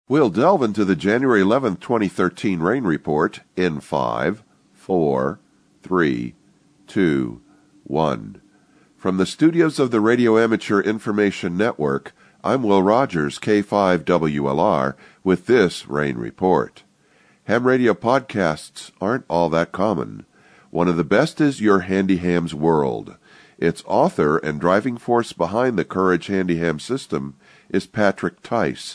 We'll delve into the January 11th, 2013 rain report in 5, 4, 3, 2, 1. From the studios of the Radio Amateur Information Network, I'm Will Rogers, K5WLR, with this rain report. Ham radio podcasts aren't all that common. One of the best is Your Handy Ham's World. Its author and driving force behind the Courage Handy Ham system is Patrick Tice,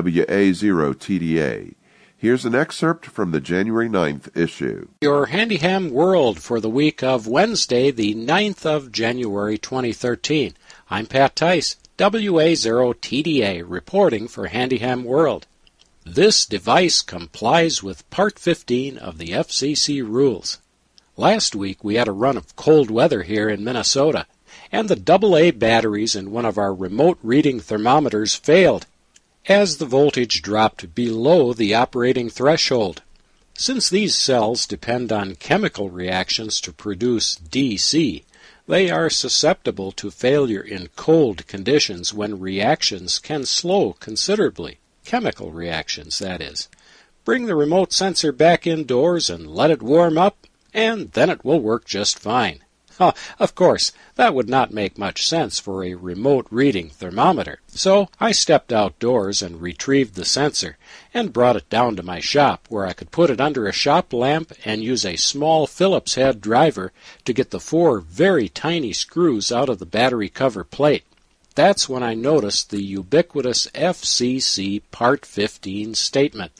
WA0TDA. Here's an excerpt from the January 9th issue. Your Handy Ham World for the week of Wednesday, the 9th of January 2013. I'm Pat Tice, WA0TDA, reporting for Handy Ham World. This device complies with Part 15 of the FCC rules. Last week we had a run of cold weather here in Minnesota, and the AA batteries in one of our remote reading thermometers failed, as the voltage dropped below the operating threshold. Since these cells depend on chemical reactions to produce DC, they are susceptible to failure in cold conditions when reactions can slow considerably. Chemical reactions, that is. Bring the remote sensor back indoors and let it warm up, and then it will work just fine. Of course, that would not make much sense for a remote reading thermometer, so I stepped outdoors and retrieved the sensor and brought it down to my shop, where I could put it under a shop lamp and use a small Phillips head driver to get the 4 very tiny screws out of the battery cover plate. That's when I noticed the ubiquitous FCC Part 15 statement.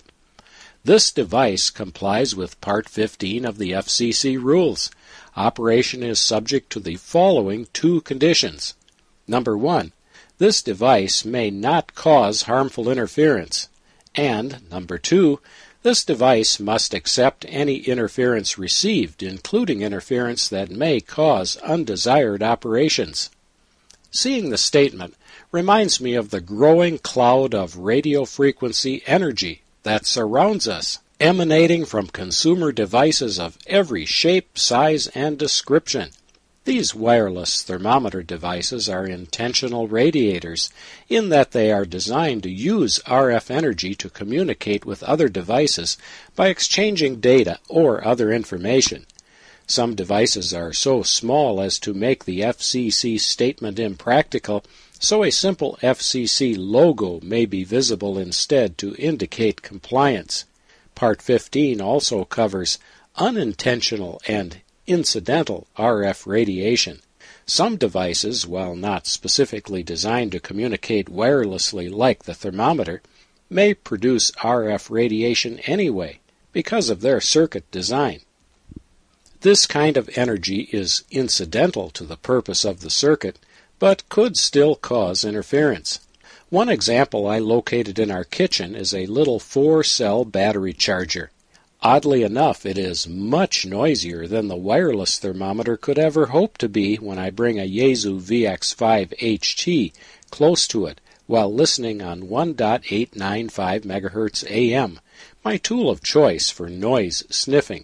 This device complies with Part 15 of the FCC rules. Operation is subject to the following 2 conditions. Number 1, this device may not cause harmful interference. And, number 2, this device must accept any interference received, including interference that may cause undesired operations. Seeing the statement reminds me of the growing cloud of radio frequency energy that surrounds us, emanating from consumer devices of every shape, size, and description. These wireless thermometer devices are intentional radiators in that they are designed to use RF energy to communicate with other devices by exchanging data or other information. Some devices are so small as to make the FCC statement impractical, so a simple FCC logo may be visible instead to indicate compliance. Part 15 also covers unintentional and incidental RF radiation. Some devices, while not specifically designed to communicate wirelessly like the thermometer, may produce RF radiation anyway because of their circuit design. This kind of energy is incidental to the purpose of the circuit, but could still cause interference. One example I located in our kitchen is a little 4-cell battery charger. Oddly enough, it is much noisier than the wireless thermometer could ever hope to be when I bring a Yaesu VX5 HT close to it while listening on 1.895 MHz AM, my tool of choice for noise sniffing.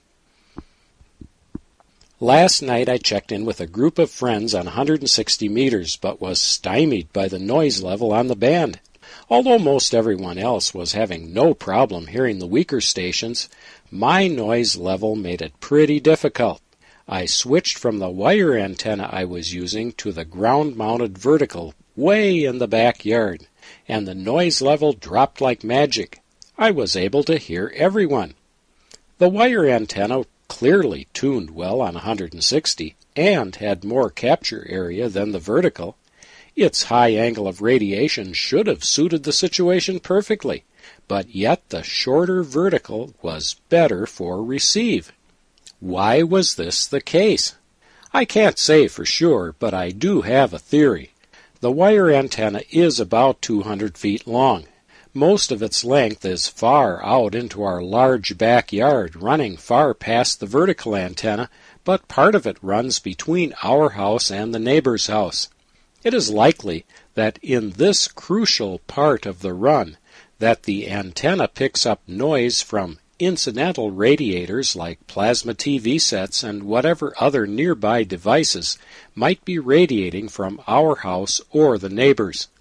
Last night I checked in with a group of friends on 160 meters, but was stymied by the noise level on the band. Although most everyone else was having no problem hearing the weaker stations, my noise level made it pretty difficult. I switched from the wire antenna I was using to the ground-mounted vertical way in the backyard, and the noise level dropped like magic. I was able to hear everyone. The wire antenna clearly tuned well on 160 and had more capture area than the vertical. Its high angle of radiation should have suited the situation perfectly, but yet the shorter vertical was better for receive. Why was this the case? I can't say for sure, but I do have a theory. The wire antenna is about 200 feet long. Most of its length is far out into our large backyard, running far past the vertical antenna, but part of it runs between our house and the neighbor's house. It is likely that in this crucial part of the run, that the antenna picks up noise from incidental radiators like plasma TV sets and whatever other nearby devices might be radiating from our house or the neighbor's.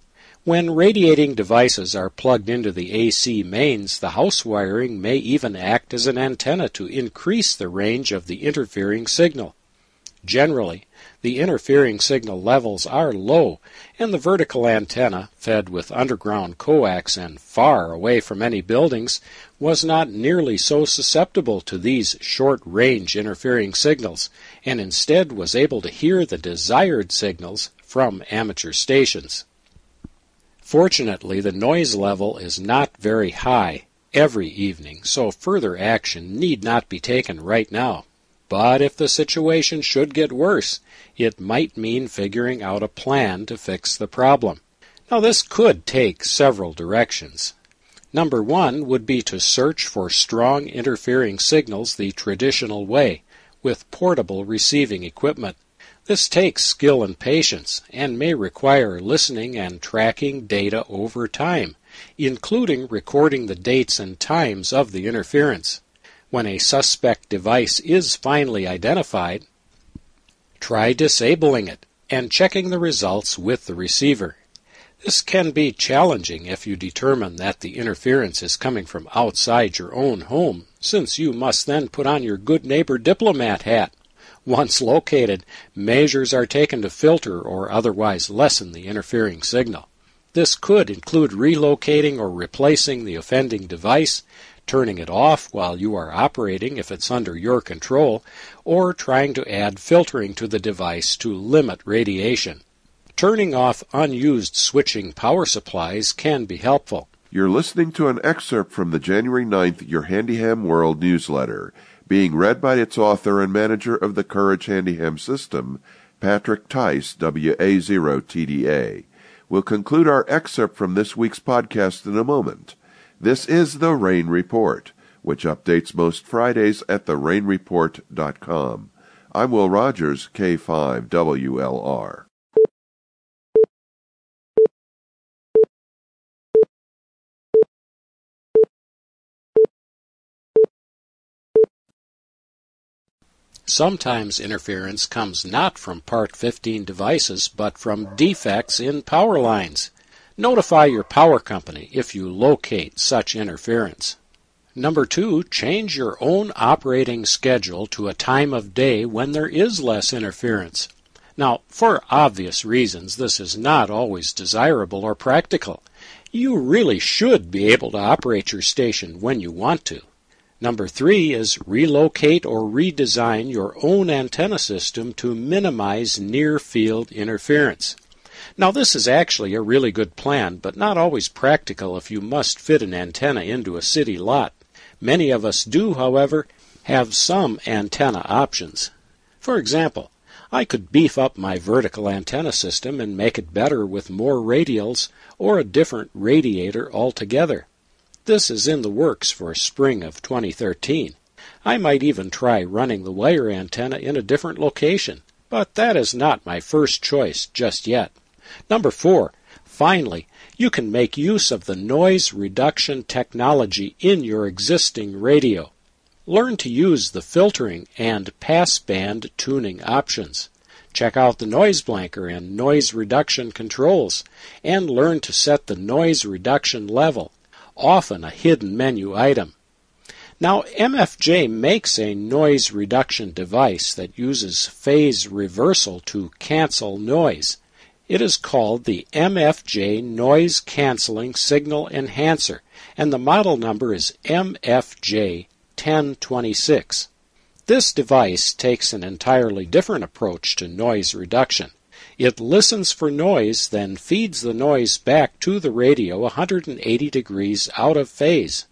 When radiating devices are plugged into the AC mains, the house wiring may even act as an antenna to increase the range of the interfering signal. Generally, the interfering signal levels are low, and the vertical antenna, fed with underground coax and far away from any buildings, was not nearly so susceptible to these short-range interfering signals, and instead was able to hear the desired signals from amateur stations. Fortunately, the noise level is not very high every evening, so further action need not be taken right now. But if the situation should get worse, it might mean figuring out a plan to fix the problem. Now, this could take several directions. Number one would be to search for strong interfering signals the traditional way, with portable receiving equipment. This takes skill and patience, and may require listening and tracking data over time, including recording the dates and times of the interference. When a suspect device is finally identified, try disabling it and checking the results with the receiver. This can be challenging if you determine that the interference is coming from outside your own home, since you must then put on your good neighbor diplomat hat. Once located, measures are taken to filter or otherwise lessen the interfering signal. This could include relocating or replacing the offending device, turning it off while you are operating if it's under your control, or trying to add filtering to the device to limit radiation. Turning off unused switching power supplies can be helpful. You're listening to an excerpt from the January 9th Your Handyham World newsletter, being read by its author and manager of the Courage Handyham system, Patrick Tice, WA0TDA. We'll conclude our excerpt from this week's podcast in a moment. This is The Rain Report, which updates most Fridays at therainreport.com. I'm Will Rogers, K5WLR. Sometimes interference comes not from Part 15 devices, but from defects in power lines. Notify your power company if you locate such interference. Number 2, change your own operating schedule to a time of day when there is less interference. Now, for obvious reasons, this is not always desirable or practical. You really should be able to operate your station when you want to. Number 3 is relocate or redesign your own antenna system to minimize near-field interference. Now, this is actually a really good plan, but not always practical if you must fit an antenna into a city lot. Many of us do, however, have some antenna options. For example, I could beef up my vertical antenna system and make it better with more radials or a different radiator altogether. This is in the works for spring of 2013. I might even try running the wire antenna in a different location, but that is not my first choice just yet. Number 4, finally, you can make use of the noise reduction technology in your existing radio. Learn to use the filtering and passband tuning options. Check out the noise blanker and noise reduction controls, and learn to set the noise reduction level, often a hidden menu item. Now, MFJ makes a noise reduction device that uses phase reversal to cancel noise. It is called the MFJ Noise Canceling Signal Enhancer, and the model number is MFJ 1026. This device takes an entirely different approach to noise reduction. It listens for noise, then feeds the noise back to the radio 180 degrees out of phase,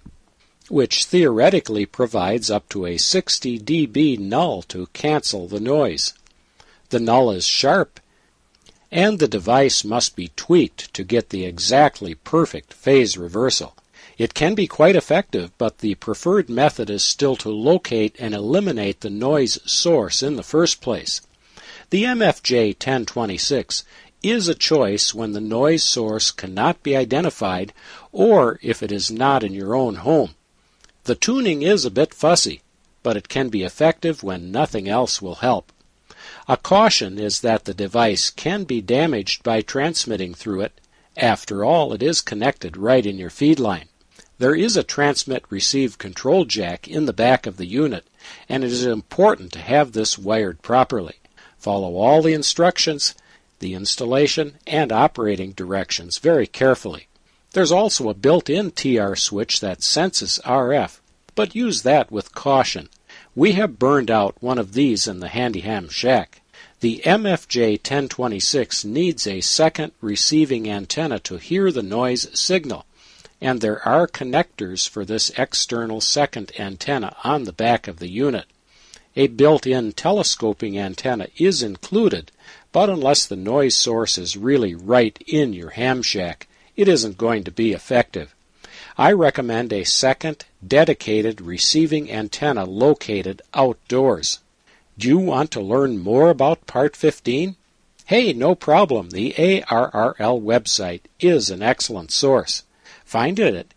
which theoretically provides up to a 60 dB null to cancel the noise. The null is sharp, and the device must be tweaked to get the exactly perfect phase reversal. It can be quite effective, but the preferred method is still to locate and eliminate the noise source in the first place. The MFJ 1026 is a choice when the noise source cannot be identified or if it is not in your own home. The tuning is a bit fussy, but it can be effective when nothing else will help. A caution is that the device can be damaged by transmitting through it, After all, it is connected right in your feed line. There is a transmit-receive control jack in the back of the unit, and it is important to have this wired properly. Follow all the instructions, the installation, and operating directions very carefully. There's also a built-in TR switch that senses RF, but use that with caution. We have burned out one of these in the Handyham shack. The MFJ 1026 needs a second receiving antenna to hear the noise signal, and there are connectors for this external second antenna on the back of the unit. A built-in telescoping antenna is included, but unless the noise source is really right in your ham shack, it isn't going to be effective. I recommend a second dedicated receiving antenna located outdoors. Do you want to learn more about Part 15? Hey, no problem. The ARRL website is an excellent source. Find it at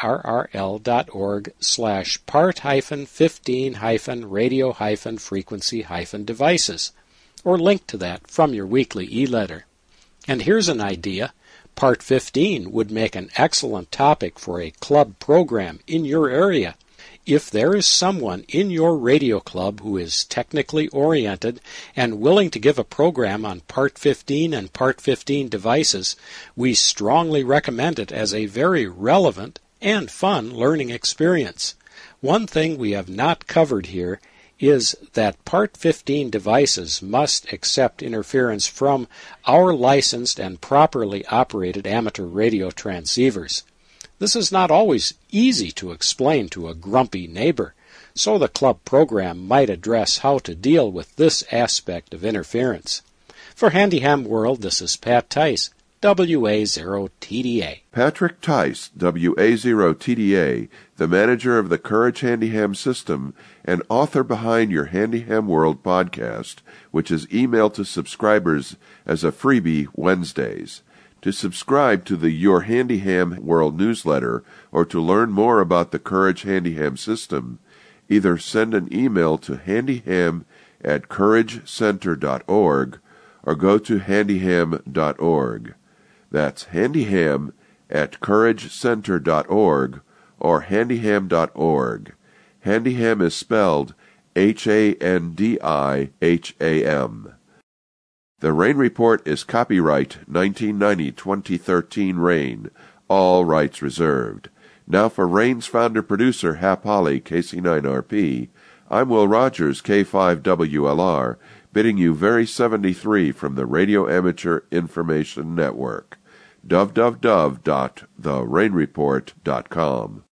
arrl.org/part-15-radio-frequency-devices, or link to that from your weekly e-letter. And here's an idea. Part 15 would make an excellent topic for a club program in your area. If there is someone in your radio club who is technically oriented and willing to give a program on Part 15 and Part 15 devices, we strongly recommend it as a very relevant and fun learning experience. One thing we have not covered here is that Part 15 devices must accept interference from our licensed and properly operated amateur radio transceivers. This is not always easy to explain to a grumpy neighbor, so the club program might address how to deal with this aspect of interference. For Handyham World, this is Pat Tice, WA0TDA. Patrick Tice, WA0TDA, the manager of the Courage Handyham system and author behind your Handyham World podcast, which is emailed to subscribers as a freebie Wednesdays. To subscribe to the Your Handyham World newsletter or to learn more about the Courage Handyham system, either send an email to handyham@couragecenter.org or go to handyham.org. That's handyham@couragecenter.org or handyham.org. Handyham is spelled Handiham. The Rain Report is copyright 1990-2013 Rain, all rights reserved. Now for Rain's founder-producer Hap Holly, KC9RP, I'm Will Rogers, K5WLR, bidding you very 73 from the Radio Amateur Information Network. www.therainreport.com